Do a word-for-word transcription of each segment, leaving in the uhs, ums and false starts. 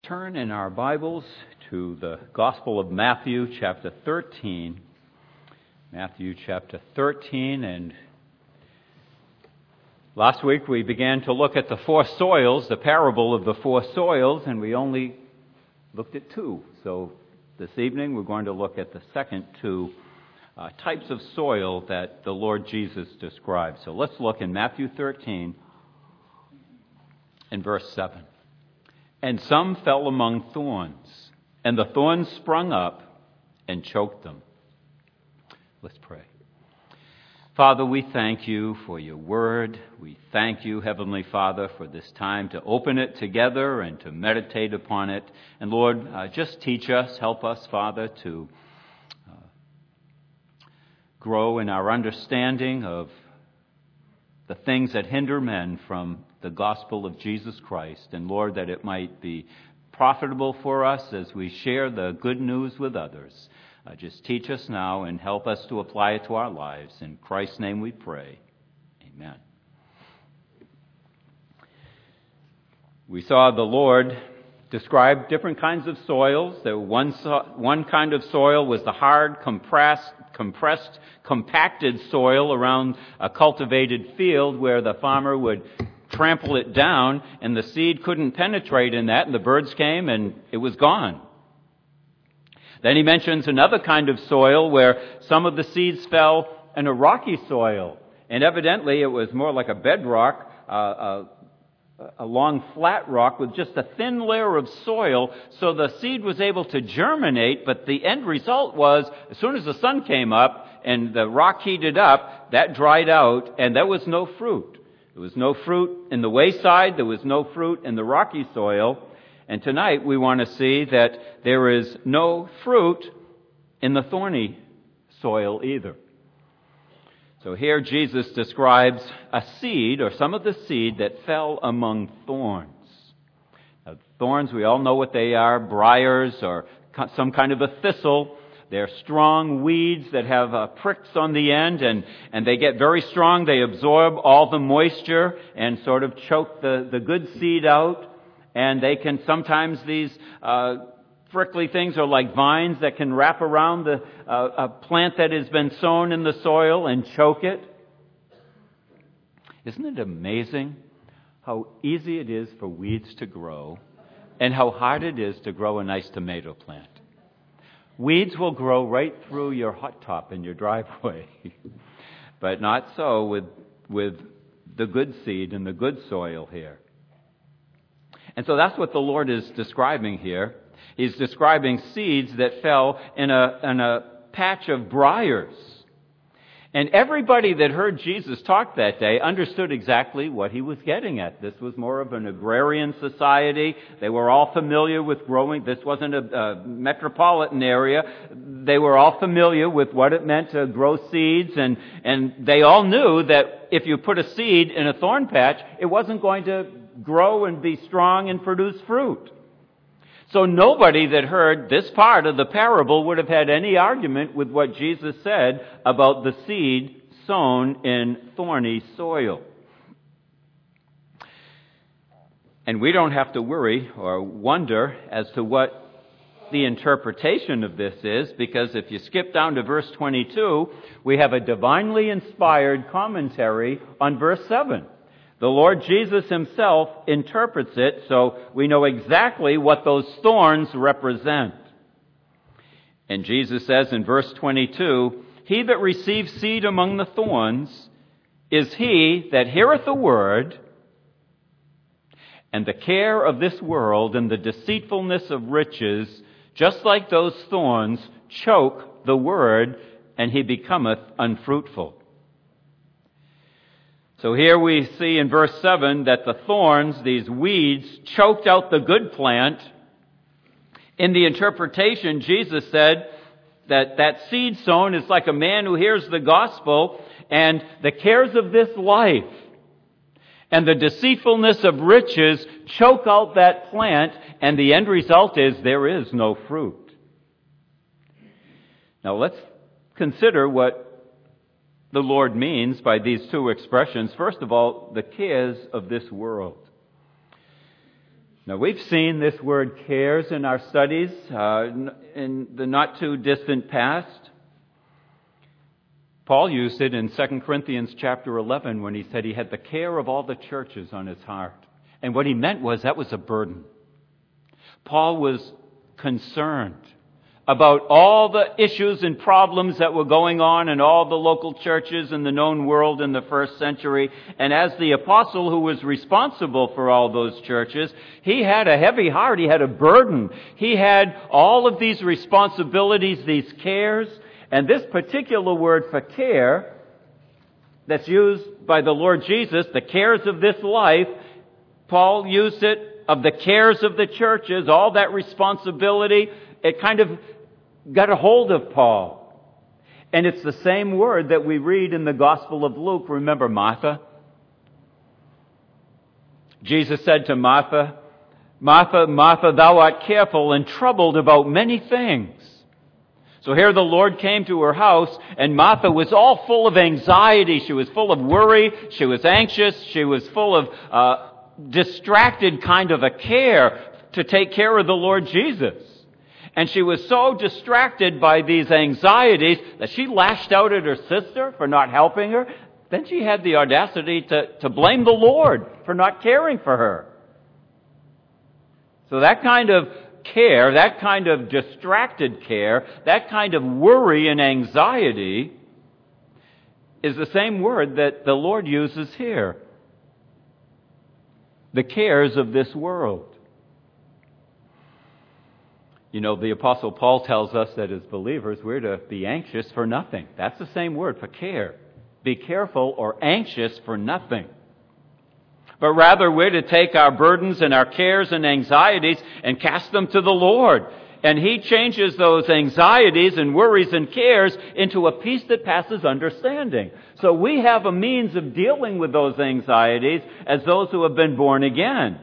Turn in our Bibles to the Gospel of Matthew, chapter thirteen. Matthew, chapter thirteen, and last week we began to look at the four soils, the parable of the four soils, and we only looked at two. So this evening we're going to look at the second two uh, types of soil that the Lord Jesus described. So let's look in Matthew thirteen and verse seven. And some fell among thorns, and the thorns sprung up and choked them. Let's pray. Father, we thank you for your word. We thank you, Heavenly Father, for this time to open it together and to meditate upon it. And Lord, uh, just teach us, help us, Father, to uh, grow in our understanding of the things that hinder men from the gospel of Jesus Christ. And Lord, that it might be profitable for us as we share the good news with others. Uh, just teach us now and help us to apply it to our lives. In Christ's name we pray. Amen. We saw the Lord describe different kinds of soils. There one, so, one kind of soil was the hard, compressed, compressed, compacted soil around a cultivated field where the farmer would trample it down and the seed couldn't penetrate in that, and the birds came and it was gone. Then he mentions another kind of soil where some of the seeds fell in a rocky soil, and evidently it was more like a bedrock, uh, a, a long flat rock with just a thin layer of soil, so the seed was able to germinate, but the end result was, as soon as the sun came up and the rock heated up, that dried out and there was no fruit. There was no fruit in the wayside, there was no fruit in the rocky soil, and tonight we want to see that there is no fruit in the thorny soil either. So here Jesus describes a seed, or some of the seed, that fell among thorns. Now, thorns, we all know what they are, briars or some kind of a thistle. They're strong weeds that have uh, pricks on the end, and, and they get very strong. They absorb all the moisture and sort of choke the, the good seed out. And they can sometimes, these uh, prickly things are like vines that can wrap around the uh, a plant that has been sown in the soil and choke it. Isn't it amazing how easy it is for weeds to grow and how hard it is to grow a nice tomato plant? Weeds will grow right through your hot top in your driveway. But not so with, with the good seed and the good soil here. And so that's what the Lord is describing here. He's describing seeds that fell in a, in a patch of briars. And everybody that heard Jesus talk that day understood exactly what he was getting at. This was more of an agrarian society. They were all familiar with growing. This wasn't a, a metropolitan area. They were all familiar with what it meant to grow seeds. And, and they all knew that if you put a seed in a thorn patch, it wasn't going to grow and be strong and produce fruit. So nobody that heard this part of the parable would have had any argument with what Jesus said about the seed sown in thorny soil. And we don't have to worry or wonder as to what the interpretation of this is, because if you skip down to verse twenty-two, we have a divinely inspired commentary on verse seven. The Lord Jesus himself interprets it, so we know exactly what those thorns represent. And Jesus says in verse twenty-two, "He that receives seed among the thorns is he that heareth the word, and the care of this world and the deceitfulness of riches, just like those thorns, choke the word, and he becometh unfruitful." So here we see in verse seven that the thorns, these weeds, choked out the good plant. In the interpretation, Jesus said that that seed sown is like a man who hears the gospel, and the cares of this life and the deceitfulness of riches choke out that plant, and the end result is there is no fruit. Now let's consider what the Lord means by these two expressions. First of all, the cares of this world. Now, we've seen this word cares in our studies uh, in the not-too-distant past. Paul used it in Second Corinthians chapter eleven when he said he had the care of all the churches on his heart. And what he meant was that was a burden. Paul was concerned about all the issues and problems that were going on in all the local churches in the known world in the first century. And as the apostle who was responsible for all those churches, he had a heavy heart. He had a burden. He had all of these responsibilities, these cares. And this particular word for care that's used by the Lord Jesus, the cares of this life, Paul used it of the cares of the churches, all that responsibility. It kind of got a hold of Paul. And it's the same word that we read in the Gospel of Luke. Remember Martha? Jesus said to Martha, Martha, Martha, thou art careful and troubled about many things. So here the Lord came to her house, and Martha was all full of anxiety. She was full of worry. She was anxious. She was full of uh, distracted kind of a care to take care of the Lord Jesus. And she was so distracted by these anxieties that she lashed out at her sister for not helping her. Then she had the audacity to, to blame the Lord for not caring for her. So that kind of care, that kind of distracted care, that kind of worry and anxiety is the same word that the Lord uses here. The cares of this world. You know, the Apostle Paul tells us that as believers, we're to be anxious for nothing. That's the same word for care. Be careful or anxious for nothing. But rather, we're to take our burdens and our cares and anxieties and cast them to the Lord. And He changes those anxieties and worries and cares into a peace that passes understanding. So we have a means of dealing with those anxieties as those who have been born again.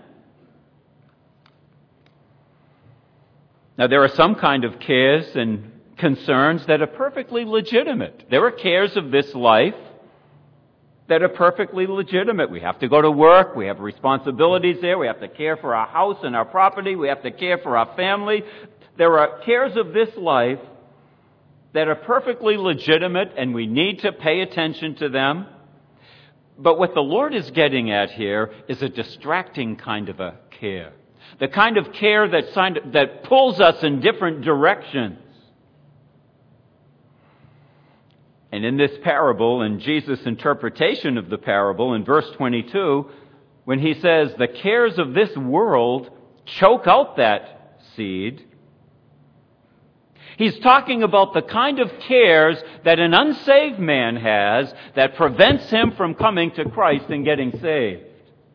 Now, there are some kind of cares and concerns that are perfectly legitimate. There are cares of this life that are perfectly legitimate. We have to go to work. We have responsibilities there. We have to care for our house and our property. We have to care for our family. There are cares of this life that are perfectly legitimate, and we need to pay attention to them. But what the Lord is getting at here is a distracting kind of a care. The kind of care that, that pulls us in different directions. And in this parable, in Jesus' interpretation of the parable, in verse twenty-two, when He says, the cares of this world choke out that seed, He's talking about the kind of cares that an unsaved man has that prevents him from coming to Christ and getting saved.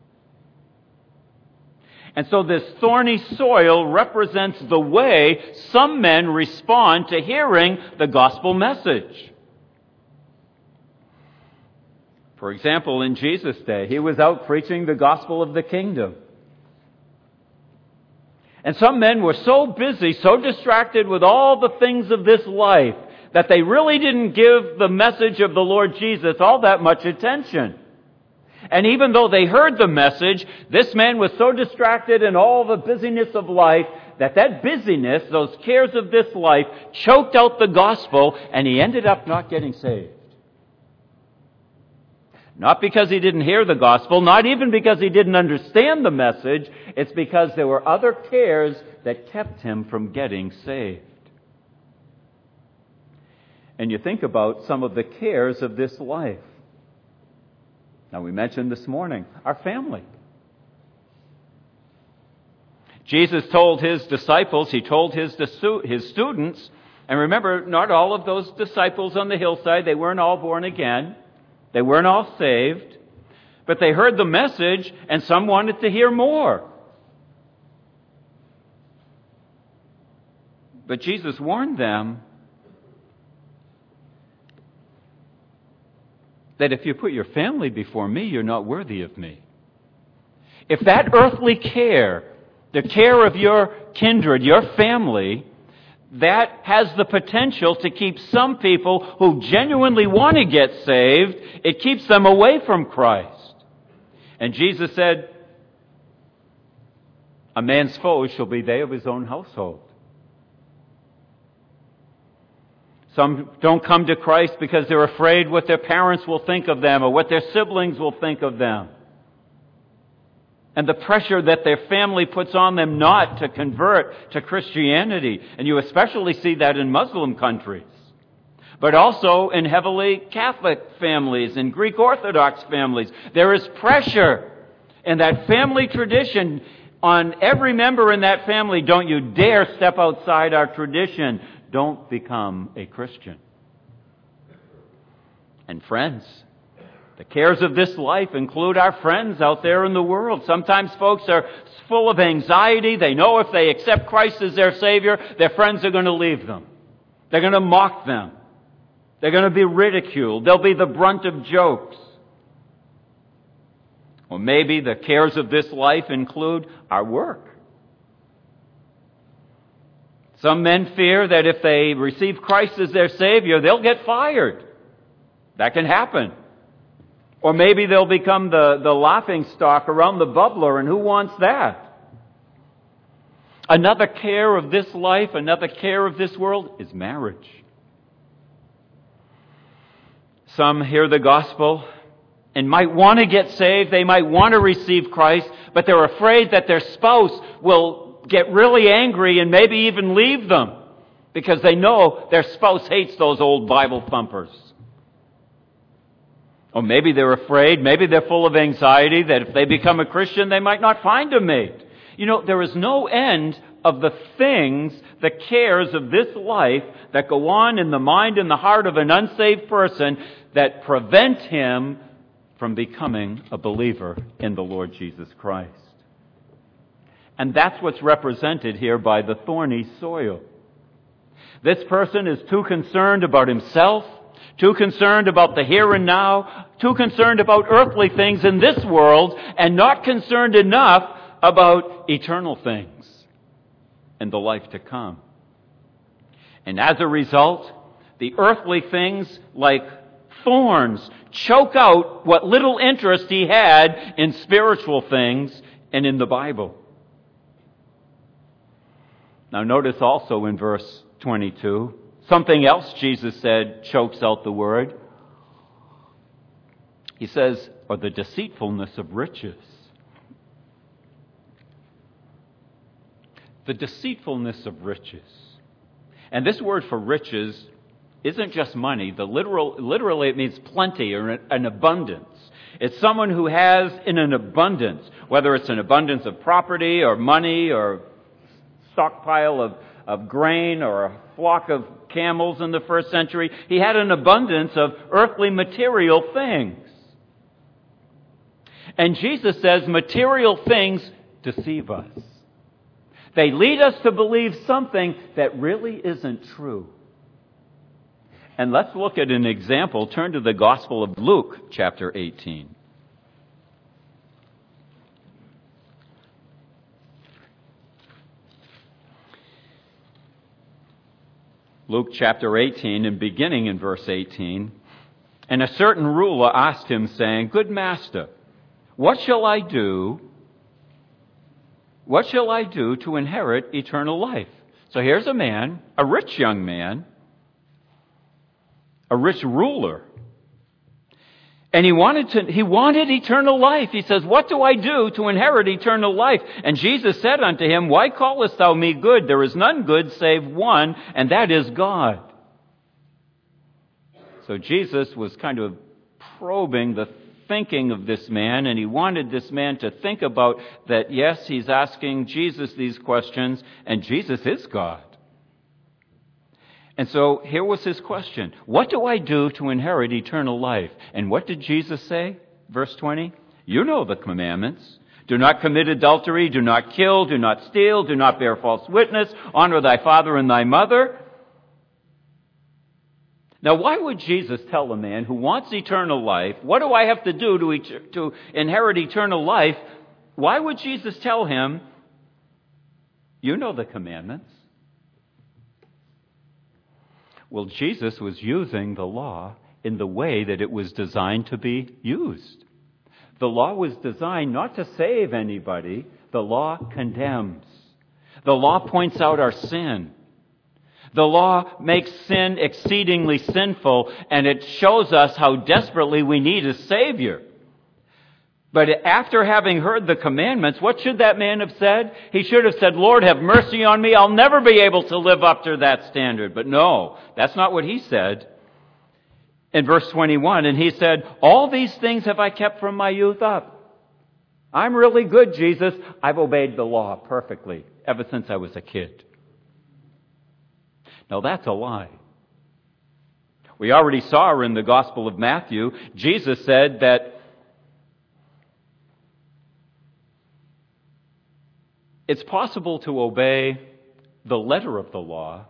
And so this thorny soil represents the way some men respond to hearing the gospel message. For example, in Jesus' day, He was out preaching the gospel of the kingdom. And some men were so busy, so distracted with all the things of this life, that they really didn't give the message of the Lord Jesus all that much attention. And even though they heard the message, this man was so distracted in all the busyness of life that that busyness, those cares of this life, choked out the gospel, and he ended up not getting saved. Not because he didn't hear the gospel, not even because he didn't understand the message. It's because there were other cares that kept him from getting saved. And you think about some of the cares of this life. Now, we mentioned this morning, our family. Jesus told His disciples, He told His, his students, and remember, not all of those disciples on the hillside, they weren't all born again. They weren't all saved. But they heard the message, and some wanted to hear more. But Jesus warned them that if you put your family before me, you're not worthy of me. If that earthly care, the care of your kindred, your family, that has the potential to keep some people who genuinely want to get saved, it keeps them away from Christ. And Jesus said, A man's foes shall be they of his own household. Some don't come to Christ because they're afraid what their parents will think of them or what their siblings will think of them. And the pressure that their family puts on them not to convert to Christianity. And you especially see that in Muslim countries. But also in heavily Catholic families and Greek Orthodox families. There is pressure in that family tradition on every member in that family. Don't you dare step outside our tradition. Don't become a Christian. And friends, the cares of this life include our friends out there in the world. Sometimes folks are full of anxiety. They know if they accept Christ as their Savior, their friends are going to leave them. They're going to mock them. They're going to be ridiculed. They'll be the brunt of jokes. Or maybe the cares of this life include our work. Some men fear that if they receive Christ as their Savior, they'll get fired. That can happen. Or maybe they'll become the, the laughing stock around the bubbler, and who wants that? Another care of this life, another care of this world is marriage. Some hear the gospel and might want to get saved. They might want to receive Christ, but they're afraid that their spouse will get really angry and maybe even leave them because they know their spouse hates those old Bible thumpers. Or maybe they're afraid, maybe they're full of anxiety that if they become a Christian, they might not find a mate. You know, there is no end of the things, the cares of this life that go on in the mind and the heart of an unsaved person that prevent him from becoming a believer in the Lord Jesus Christ. And that's what's represented here by the thorny soil. This person is too concerned about himself, too concerned about the here and now, too concerned about earthly things in this world, and not concerned enough about eternal things and the life to come. And as a result, the earthly things like thorns choke out what little interest he had in spiritual things and in the Bible. Now notice also in verse twenty-two, something else Jesus said chokes out the word. He says, or the deceitfulness of riches. The deceitfulness of riches. And this word for riches isn't just money. The literal, literally it means plenty or an abundance. It's someone who has in an abundance, whether it's an abundance of property or money or stockpile of, of grain or a flock of camels in the first century. He had an abundance of earthly material things. And Jesus says material things deceive us. They lead us to believe something that really isn't true. And let's look at an example. Turn to the Gospel of Luke, chapter eighteen. Luke chapter eighteen, and beginning in verse eighteen. And a certain ruler asked him, saying, Good master, what shall I do? What shall I do to inherit eternal life? So here's a man, a rich young man, a rich ruler. And he wanted to, he wanted eternal life. He says, what do I do to inherit eternal life? And Jesus said unto him, Why callest thou me good? There is none good save one, and that is God. So Jesus was kind of probing the thinking of this man, and he wanted this man to think about that, yes, he's asking Jesus these questions, and Jesus is God. And so here was his question. What do I do to inherit eternal life? And what did Jesus say? Verse twenty. You know the commandments. Do not commit adultery. Do not kill. Do not steal. Do not bear false witness. Honor thy father and thy mother. Now, why would Jesus tell a man who wants eternal life, what do I have to do to, et- to inherit eternal life? Why would Jesus tell him, you know the commandments? Well, Jesus was using the law in the way that it was designed to be used. The law was designed not to save anybody, The law condemns. The law points out our sin. The law makes sin exceedingly sinful, and it shows us how desperately we need a Savior. But after having heard the commandments, what should that man have said? He should have said, Lord, have mercy on me. I'll never be able to live up to that standard. But no, that's not what he said. In verse twenty-one, and he said, all these things have I kept from my youth up. I'm really good, Jesus. I've obeyed the law perfectly ever since I was a kid. Now that's a lie. We already saw in the Gospel of Matthew, Jesus said that it's possible to obey the letter of the law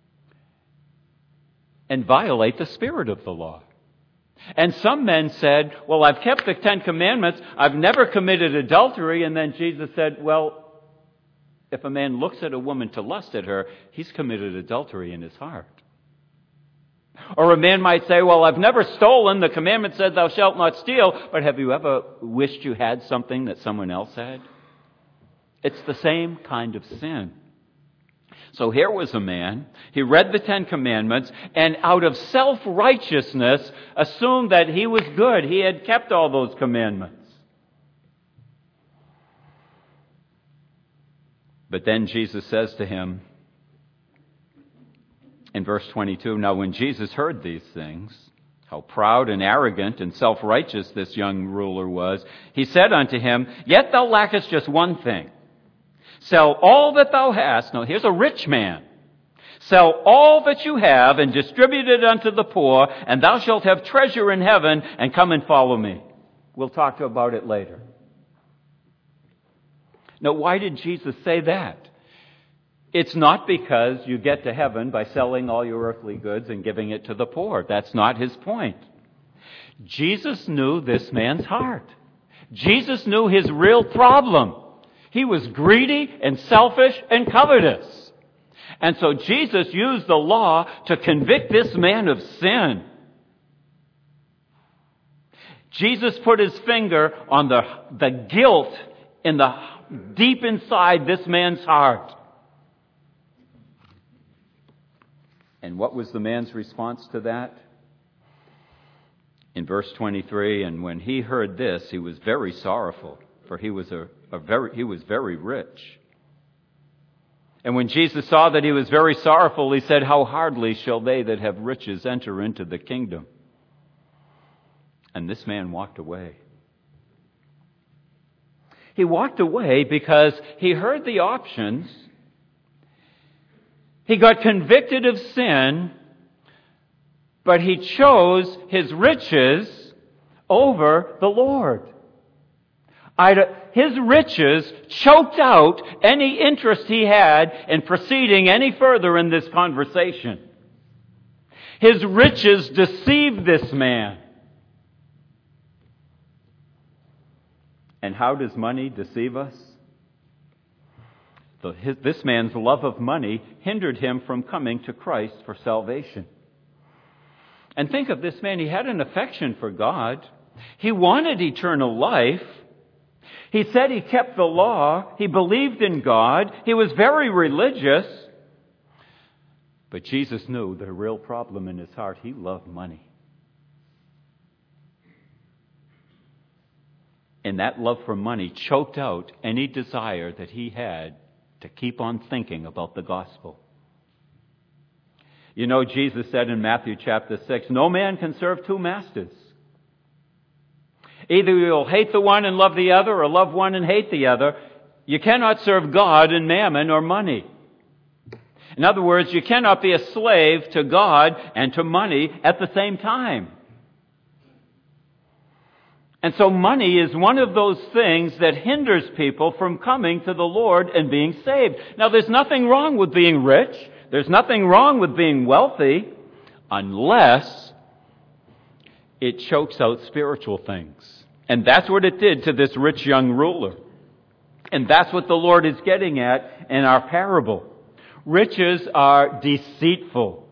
and violate the spirit of the law. And some men said, well, I've kept the Ten Commandments, I've never committed adultery, and then Jesus said, well, if a man looks at a woman to lust at her, he's committed adultery in his heart. Or a man might say, well, I've never stolen, the commandment said thou shalt not steal, but have you ever wished you had something that someone else had? It's the same kind of sin. So here was a man, he read the Ten Commandments, and out of self-righteousness assumed that he was good. He had kept all those commandments. But then Jesus says to him, in verse twenty-two, now when Jesus heard these things, how proud and arrogant and self-righteous this young ruler was, he said unto him, yet thou lackest just one thing. Sell all that thou hast. Now here's a rich man. Sell all that you have and distribute it unto the poor, and thou shalt have treasure in heaven, and come and follow me. We'll talk about it later. Now, why did Jesus say that? It's not because you get to heaven by selling all your earthly goods and giving it to the poor. That's not his point. Jesus knew this man's heart. Jesus knew his real problem. He was greedy and selfish and covetous. And so Jesus used the law to convict this man of sin. Jesus put his finger on the, the guilt in the deep inside this man's heart. And what was the man's response to that? In verse twenty-three, and when he heard this, he was very sorrowful, for he was a, a very he was very rich. And when Jesus saw that he was very sorrowful, he said, how hardly shall they that have riches enter into the kingdom? And this man walked away. He walked away because he heard the options. He got convicted of sin, but he chose his riches over the Lord. His riches choked out any interest he had in proceeding any further in this conversation. His riches deceived this man. And how does money deceive us? The, his, this man's love of money hindered him from coming to Christ for salvation. And think of this man. He had an affection for God. He wanted eternal life. He said he kept the law. He believed in God. He was very religious. But Jesus knew the real problem in his heart. He loved money. And that love for money choked out any desire that he had to keep on thinking about the gospel. You know, Jesus said in Matthew chapter six, no man can serve two masters. Either you'll hate the one and love the other, or love one and hate the other. You cannot serve God and mammon or money. In other words, you cannot be a slave to God and to money at the same time. And so money is one of those things that hinders people from coming to the Lord and being saved. Now, there's nothing wrong with being rich. There's nothing wrong with being wealthy, unless it chokes out spiritual things. And that's what it did to this rich young ruler. And that's what the Lord is getting at in our parable. Riches are deceitful.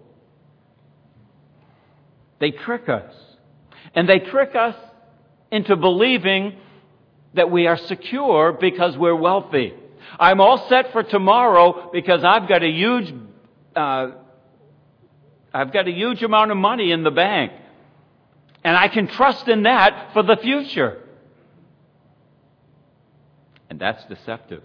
They trick us. And they trick us into believing that we are secure because we're wealthy. I'm all set for tomorrow because I've got a huge, uh, I've got a huge amount of money in the bank. And I can trust in that for the future. And that's deceptive.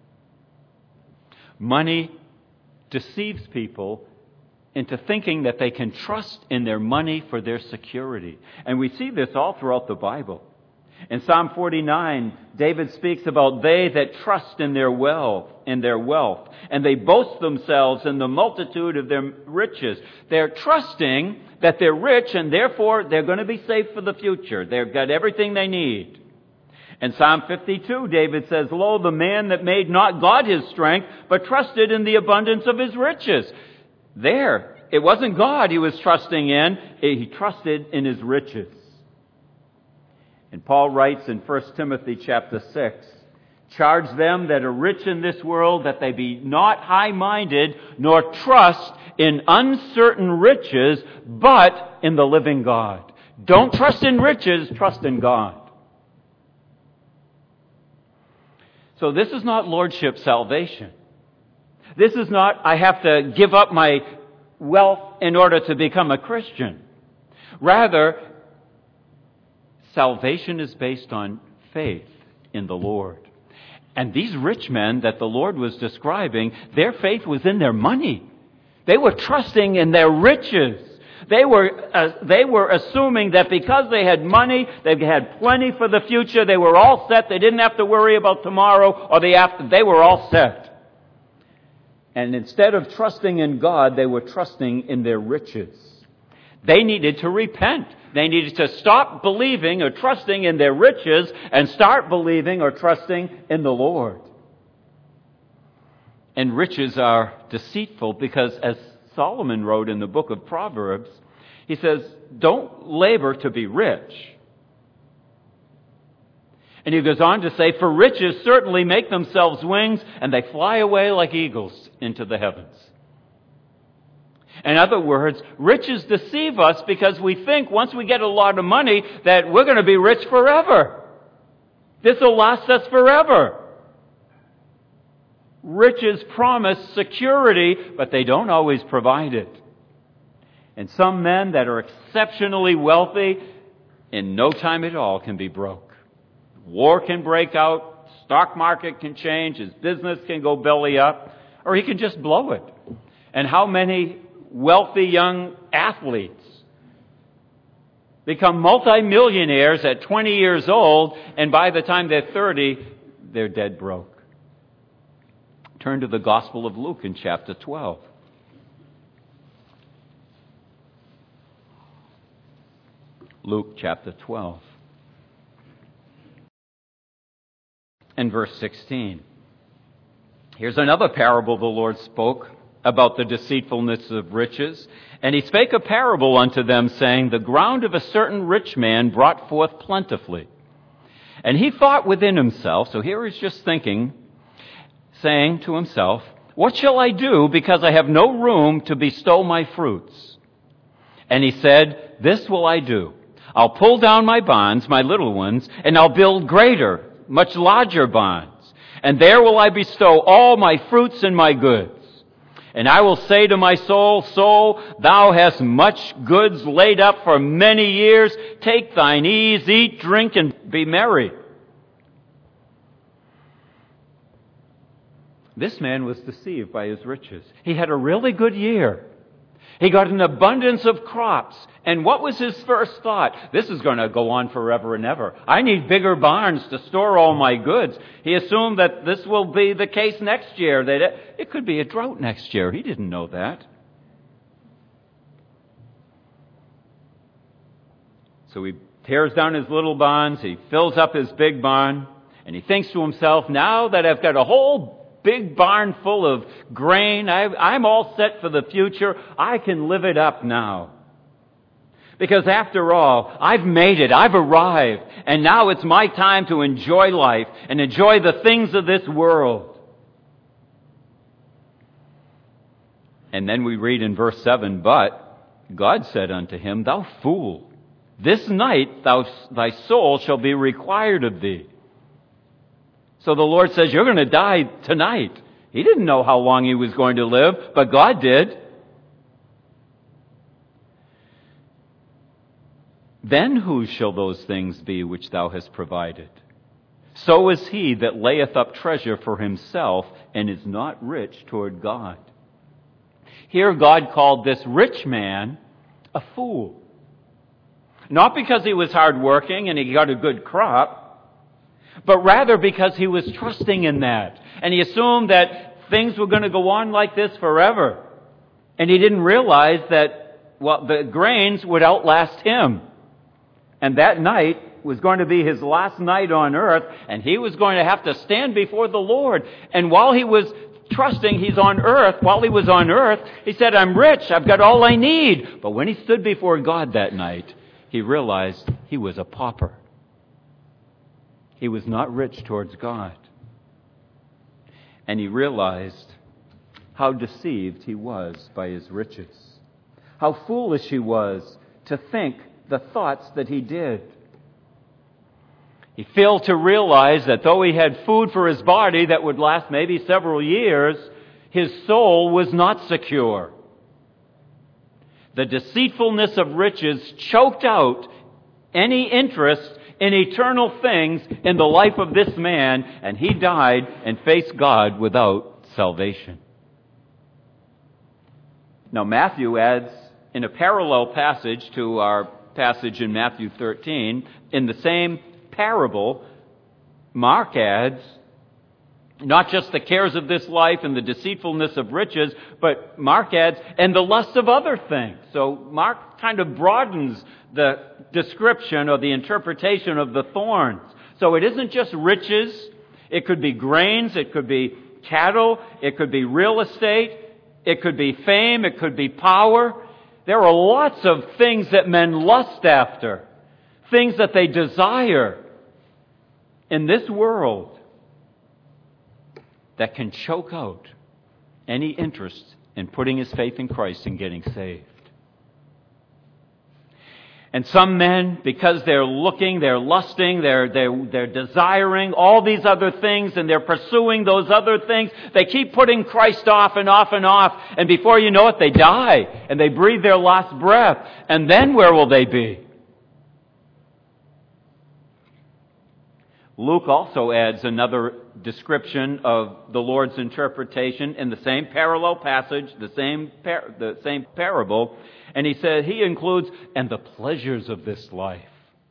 Money deceives people into thinking that they can trust in their money for their security. And we see this all throughout the Bible. In Psalm forty-nine, David speaks about they that trust in their wealth, in their wealth, and they boast themselves in the multitude of their riches. They're trusting that they're rich and therefore they're going to be safe for the future. They've got everything they need. In Psalm fifty-two, David says, Lo, the man that made not God his strength, but trusted in the abundance of his riches. There, it wasn't God he was trusting in. He trusted in his riches. And Paul writes in First Timothy chapter six, Charge them that are rich in this world that they be not high-minded, nor trust in uncertain riches, but in the living God. Don't trust in riches, trust in God. So this is not lordship salvation. This is not, I have to give up my wealth in order to become a Christian. Rather, salvation is based on faith in the Lord. And these rich men that the Lord was describing, their faith was in their money. They were trusting in their riches. They were uh, they were assuming that because they had money, they had plenty for the future, they were all set. They didn't have to worry about tomorrow or the after. They were all set. And instead of trusting in God, they were trusting in their riches. They needed to repent. They needed to stop believing or trusting in their riches and start believing or trusting in the Lord. And riches are deceitful because, as Solomon wrote in the book of Proverbs, he says, don't labor to be rich. And he goes on to say, for riches certainly make themselves wings, and they fly away like eagles into the heavens. In other words, riches deceive us because we think once we get a lot of money that we're going to be rich forever. This will last us forever. Riches promise security, but they don't always provide it. And some men that are exceptionally wealthy, in no time at all can be broke. War can break out, stock market can change, his business can go belly up, or he can just blow it. And how many wealthy young athletes become multimillionaires at twenty years old, and by the time they're thirty, they're dead broke. Turn to the Gospel of Luke in chapter twelve. Luke chapter twelve. And verse sixteen. Here's another parable the Lord spoke about the deceitfulness of riches. And he spake a parable unto them, saying, the ground of a certain rich man brought forth plentifully. And he thought within himself, so here he's just thinking, saying to himself, what shall I do, because I have no room to bestow my fruits? And he said, this will I do. I'll pull down my barns, my little ones, and I'll build greater, much larger barns. And there will I bestow all my fruits and my goods. And I will say to my soul, soul, thou hast much goods laid up for many years. Take thine ease, eat, drink, and be merry. This man was deceived by his riches. He had a really good year. He got an abundance of crops. And what was his first thought? This is going to go on forever and ever. I need bigger barns to store all my goods. He assumed that this will be the case next year. That it, it could be a drought next year. He didn't know that. So he tears down his little barns. He fills up his big barn. And he thinks to himself, now that I've got a whole big barn full of grain, I, I'm all set for the future. I can live it up now. Because after all, I've made it. I've arrived. And now it's my time to enjoy life and enjoy the things of this world. And then we read in verse seven, but God said unto him, thou fool, this night thou, thy soul shall be required of thee. So the Lord says, you're going to die tonight. He didn't know how long he was going to live, but God did. Then whose shall those things be which thou hast provided? So is he that layeth up treasure for himself and is not rich toward God. Here God called this rich man a fool. Not because he was hardworking and he got a good crop, but rather because he was trusting in that. And he assumed that things were going to go on like this forever. And he didn't realize that, well, the grains would outlast him. And that night was going to be his last night on earth, and he was going to have to stand before the Lord. And while he was trusting he's on earth, while he was on earth, he said, I'm rich, I've got all I need. But when he stood before God that night, he realized he was a pauper. He was not rich towards God. And he realized how deceived he was by his riches. How foolish he was to think the thoughts that he did. He failed to realize that though he had food for his body that would last maybe several years, his soul was not secure. The deceitfulness of riches choked out any interest in eternal things in the life of this man, and he died and faced God without salvation. Now Matthew adds in a parallel passage to our passage in Matthew thirteen, in the same parable, Mark adds not just the cares of this life and the deceitfulness of riches, but Mark adds, and the lust of other things. So Mark kind of broadens the description or the interpretation of the thorns. So it isn't just riches. It could be grains. It could be cattle. It could be real estate. It could be fame. It could be power. There are lots of things that men lust after, things that they desire in this world that can choke out any interest in putting his faith in Christ and getting saved. And some men, because they're looking, they're lusting, they're, they're, they're desiring all these other things, and they're pursuing those other things, they keep putting Christ off and off and off, and before you know it, they die, and they breathe their last breath. And then where will they be? Luke also adds another description of the Lord's interpretation in the same parallel passage, the same par- the same parable, and he said he includes and the pleasures of this life.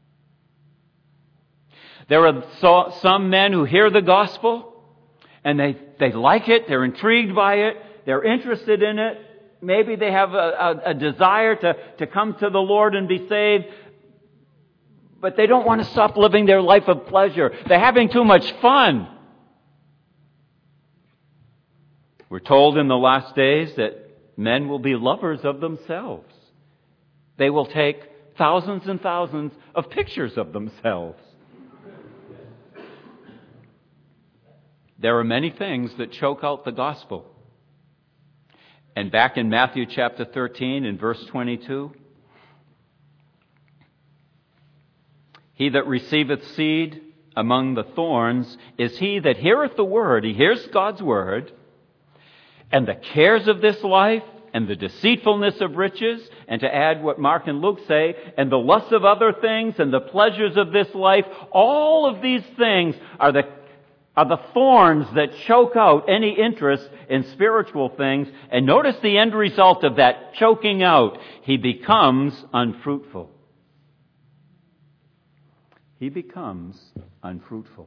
There are so, some men who hear the gospel and they they like it, they're intrigued by it, they're interested in it. Maybe they have a, a, a desire to, to come to the Lord and be saved, but they don't want to stop living their life of pleasure. They're having too much fun. We're told in the last days that men will be lovers of themselves. They will take thousands and thousands of pictures of themselves. There are many things that choke out the gospel. And back in Matthew chapter thirteen in verse twenty-two, he that receiveth seed among the thorns is he that heareth the word. He hears God's word, and the cares of this life, and the deceitfulness of riches, and to add what Mark and Luke say, and the lust of other things, and the pleasures of this life, all of these things are the are the thorns that choke out any interest in spiritual things. And notice the end result of that choking out. He becomes unfruitful. He becomes unfruitful.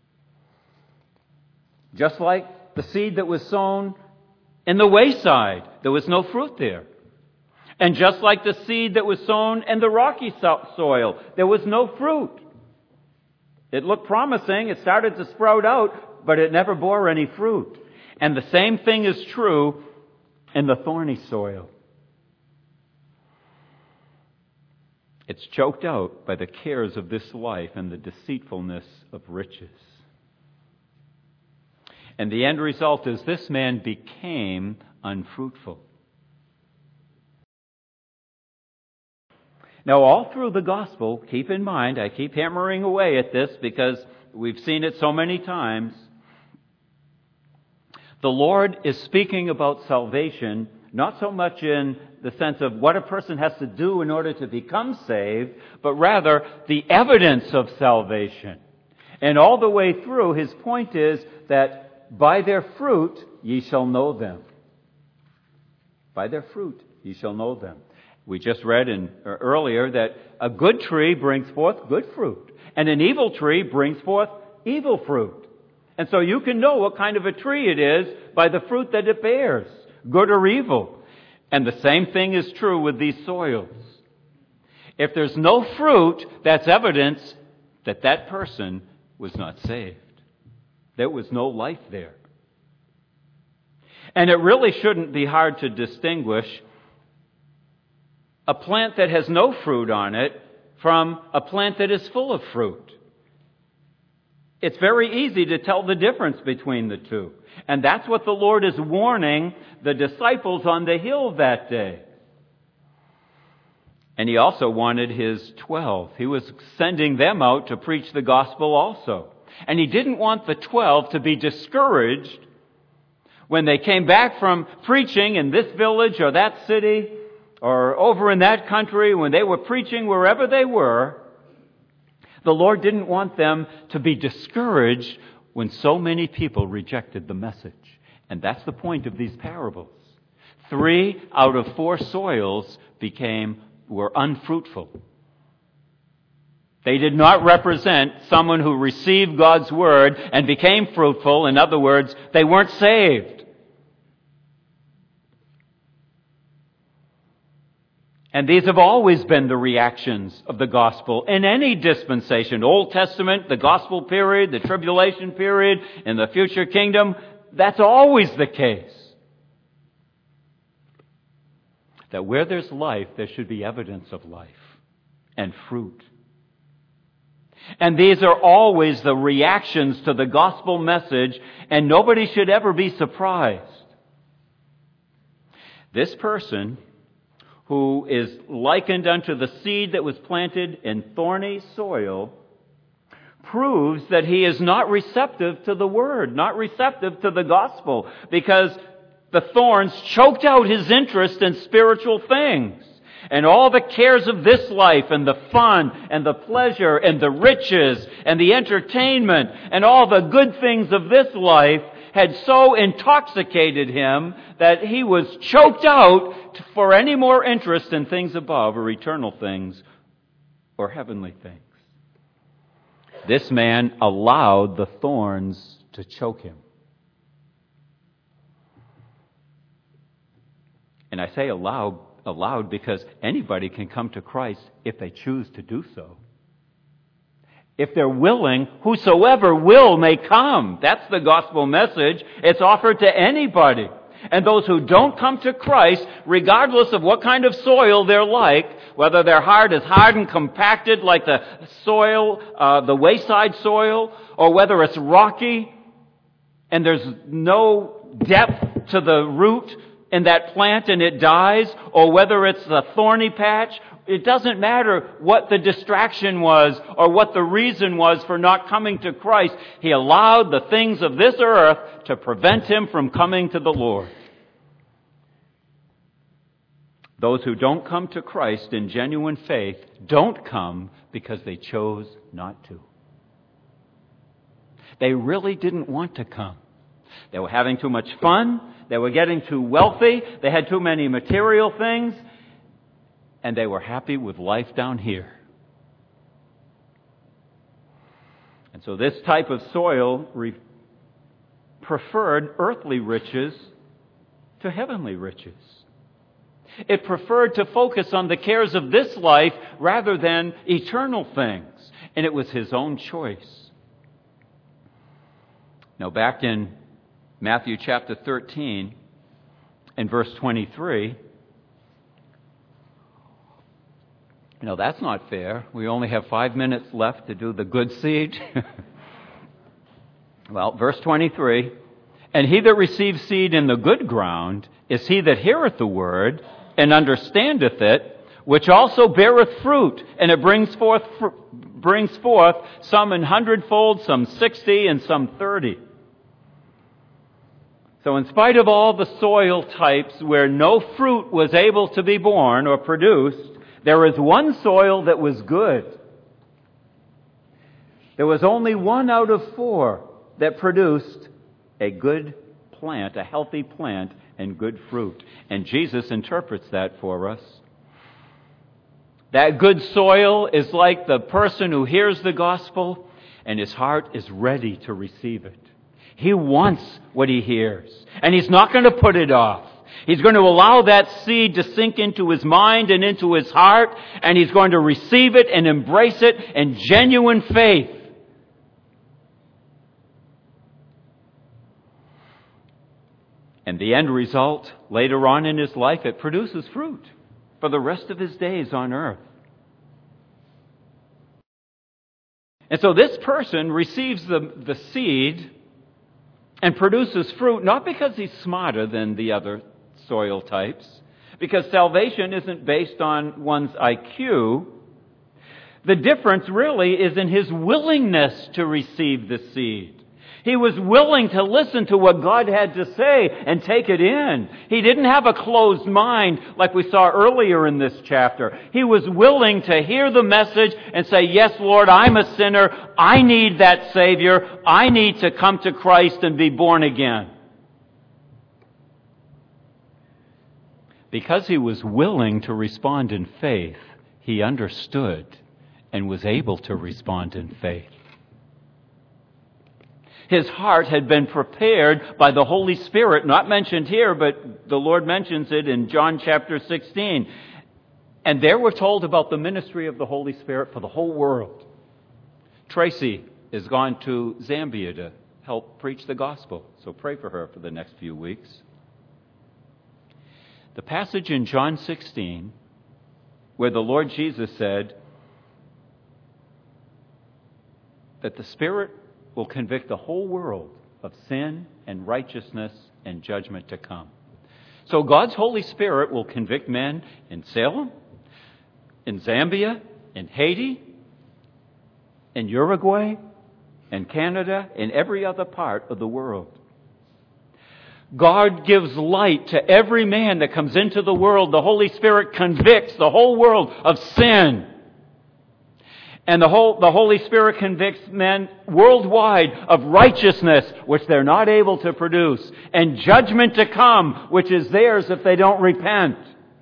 Just like the seed that was sown in the wayside, there was no fruit there. And just like the seed that was sown in the rocky soil, there was no fruit. It looked promising, it started to sprout out, but it never bore any fruit. And the same thing is true in the thorny soil. It's choked out by the cares of this life and the deceitfulness of riches. And the end result is this man became unfruitful. Now, all through the gospel, keep in mind, I keep hammering away at this because we've seen it so many times. The Lord is speaking about salvation, not so much in the sense of what a person has to do in order to become saved, but rather the evidence of salvation. And all the way through, his point is that by their fruit ye shall know them. By their fruit ye shall know them. We just read in, uh, earlier that a good tree brings forth good fruit, and an evil tree brings forth evil fruit. And so you can know what kind of a tree it is by the fruit that it bears, good or evil. And the same thing is true with these soils. If there's no fruit, that's evidence that that person was not saved. There was no life there. And it really shouldn't be hard to distinguish a plant that has no fruit on it from a plant that is full of fruit. It's very easy to tell the difference between the two. And that's what the Lord is warning the disciples on the hill that day. And he also wanted his twelve. He was sending them out to preach the gospel also. And he didn't want the twelve to be discouraged when they came back from preaching in this village or that city or over in that country, when they were preaching wherever they were. The Lord didn't want them to be discouraged when so many people rejected the message. And that's the point of these parables. Three out of four soils became, were unfruitful. They did not represent someone who received God's word and became fruitful. In other words, they weren't saved. And these have always been the reactions of the gospel in any dispensation. Old Testament, the gospel period, the tribulation period, in the future kingdom. That's always the case. That where there's life, there should be evidence of life and fruit. And these are always the reactions to the gospel message, and nobody should ever be surprised. This person who is likened unto the seed that was planted in thorny soil, proves that he is not receptive to the word, not receptive to the gospel, because the thorns choked out his interest in spiritual things. And all the cares of this life, and the fun, and the pleasure, and the riches, and the entertainment, and all the good things of this life had so intoxicated him that he was choked out for any more interest in things above or eternal things or heavenly things. This man allowed the thorns to choke him. And I say allowed, allowed because anybody can come to Christ if they choose to do so. If they're willing, whosoever will may come. That's the gospel message. It's offered to anybody. And those who don't come to Christ, regardless of what kind of soil they're like, whether their heart is hard and compacted like the soil, uh, the wayside soil, or whether it's rocky and there's no depth to the root in that plant and it dies, or whether it's a thorny patch, it doesn't matter what the distraction was or what the reason was for not coming to Christ. He allowed the things of this earth to prevent him from coming to the Lord. Those who don't come to Christ in genuine faith don't come because they chose not to. They really didn't want to come. They were having too much fun. They were getting too wealthy. They had too many material things. And they were happy with life down here. And so this type of soil re- preferred earthly riches to heavenly riches. It preferred to focus on the cares of this life rather than eternal things. And it was his own choice. Now back in Matthew chapter thirteen and verse twenty-three, you know, that's not fair. We only have five minutes left to do the good seed. Well, verse twenty-three, and he that receives seed in the good ground is he that heareth the word and understandeth it, which also beareth fruit, and it brings forth fr- brings forth some an hundredfold, some sixty, and some thirty. So in spite of all the soil types where no fruit was able to be born or produced, there is one soil that was good. There was only one out of four that produced a good plant, a healthy plant, and good fruit. And Jesus interprets that for us. That good soil is like the person who hears the gospel and his heart is ready to receive it. He wants what he hears, and he's not going to put it off. He's going to allow that seed to sink into his mind and into his heart, and he's going to receive it and embrace it in genuine faith. And the end result, later on in his life, it produces fruit for the rest of his days on earth. And so this person receives the, the seed and produces fruit, not because he's smarter than the other soil types, because salvation isn't based on one's I Q. The difference really is in his willingness to receive the seed. He was willing to listen to what God had to say and take it in. He didn't have a closed mind like we saw earlier in this chapter. He was willing to hear the message and say, yes, Lord, I'm a sinner. I need that Savior. I need to come to Christ and be born again. Because he was willing to respond in faith, he understood and was able to respond in faith. His heart had been prepared by the Holy Spirit, not mentioned here, but the Lord mentions it in John chapter sixteen. And there we're told about the ministry of the Holy Spirit for the whole world. Tracy has gone to Zambia to help preach the gospel, so pray for her for the next few weeks. The passage in John sixteen, where the Lord Jesus said that the Spirit will convict the whole world of sin and righteousness and judgment to come. So God's Holy Spirit will convict men in Salem, in Zambia, in Haiti, in Uruguay, in Canada, in every other part of the world. God gives light to every man that comes into the world. The Holy Spirit convicts the whole world of sin. And the whole, the Holy Spirit convicts men worldwide of righteousness, which they're not able to produce, and judgment to come, which is theirs if they don't repent.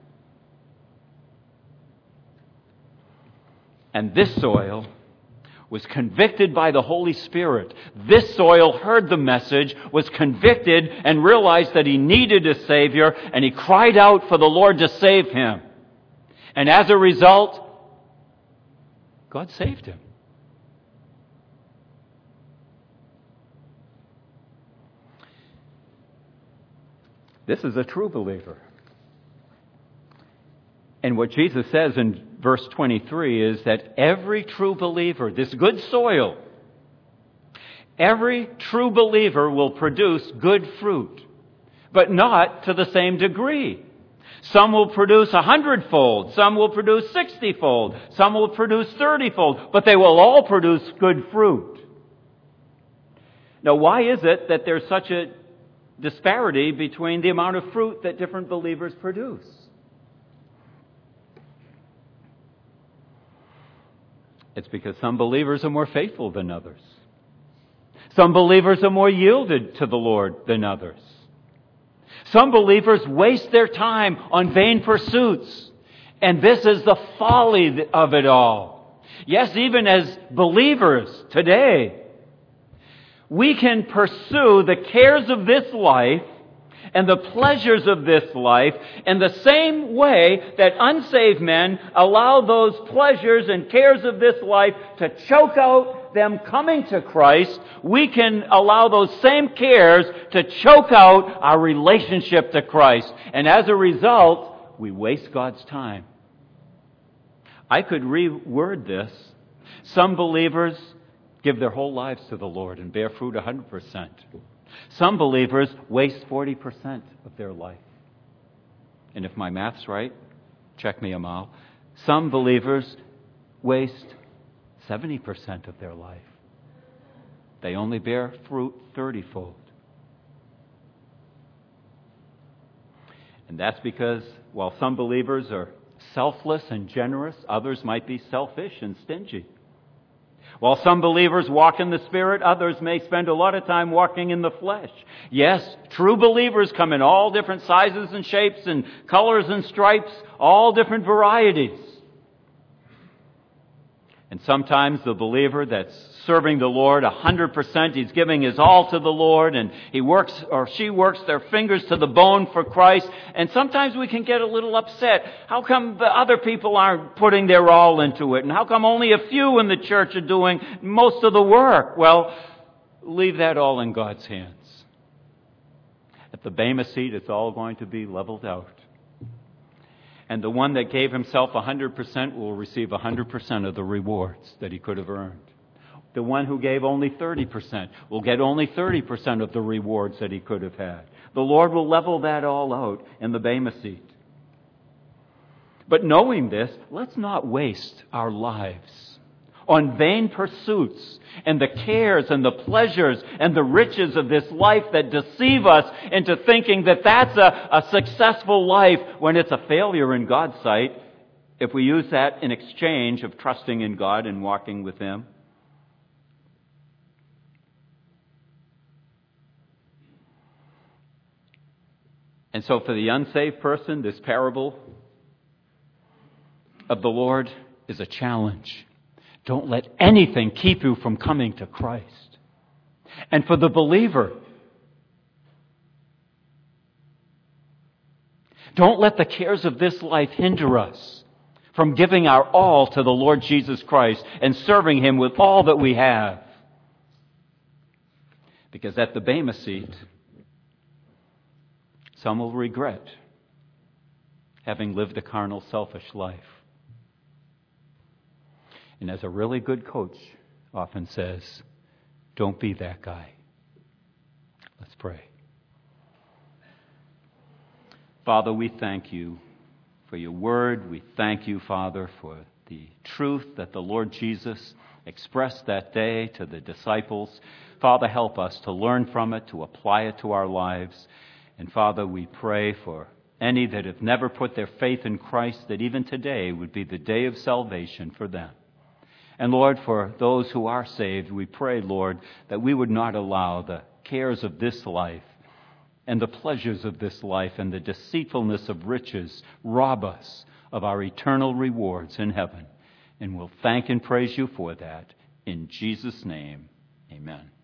And this soil was convicted by the Holy Spirit. This soil heard the message, was convicted, and realized that he needed a Savior, and he cried out for the Lord to save him. And as a result, God saved him. This is a true believer. And what Jesus says in verse twenty-three is that every true believer, this good soil, every true believer will produce good fruit, but not to the same degree. Some will produce a hundredfold, some will produce sixtyfold, some will produce thirtyfold, but they will all produce good fruit. Now, why is it that there's such a disparity between the amount of fruit that different believers produce? It's because some believers are more faithful than others. Some believers are more yielded to the Lord than others. Some believers waste their time on vain pursuits. And this is the folly of it all. Yes, even as believers today, we can pursue the cares of this life and the pleasures of this life in the same way that unsaved men allow those pleasures and cares of this life to choke out them coming to Christ. We can allow those same cares to choke out our relationship to Christ. And as a result, we waste God's time. I could reword this. Some believers give their whole lives to the Lord and bear fruit one hundred percent. Some believers waste forty percent of their life. And if my math's right, check me, Amal, Some believers waste seventy percent of their life. They only bear fruit thirty-fold. And that's because while some believers are selfless and generous, others might be selfish and stingy. While some believers walk in the Spirit, others may spend a lot of time walking in the flesh. Yes, true believers come in all different sizes and shapes and colors and stripes, all different varieties. And sometimes the believer that's serving the Lord one hundred percent, he's giving his all to the Lord, and he works or she works their fingers to the bone for Christ. And sometimes we can get a little upset. How come the other people aren't putting their all into it? And how come only a few in the church are doing most of the work? Well, leave that all in God's hands. At the Bema seat, it's all going to be leveled out. And the one that gave himself one hundred percent will receive one hundred percent of the rewards that he could have earned. The one who gave only thirty percent will get only thirty percent of the rewards that he could have had. The Lord will level that all out in the Bema seat. But knowing this, let's not waste our lives on vain pursuits and the cares and the pleasures and the riches of this life that deceive us into thinking that that's a, a successful life when it's a failure in God's sight, if we use that in exchange of trusting in God and walking with Him. And so for the unsaved person, this parable of the Lord is a challenge. Don't let anything keep you from coming to Christ. And for the believer, don't let the cares of this life hinder us from giving our all to the Lord Jesus Christ and serving Him with all that we have. Because at the Bema seat, some will regret having lived a carnal, selfish life. And as a really good coach often says, don't be that guy. Let's pray. Father, we thank you for your word. We thank you, Father, for the truth that the Lord Jesus expressed that day to the disciples. Father, help us to learn from it, to apply it to our lives. And Father, we pray for any that have never put their faith in Christ, that even today would be the day of salvation for them. And Lord, for those who are saved, we pray, Lord, that we would not allow the cares of this life and the pleasures of this life and the deceitfulness of riches rob us of our eternal rewards in heaven. And we'll thank and praise you for that. In Jesus' name, amen.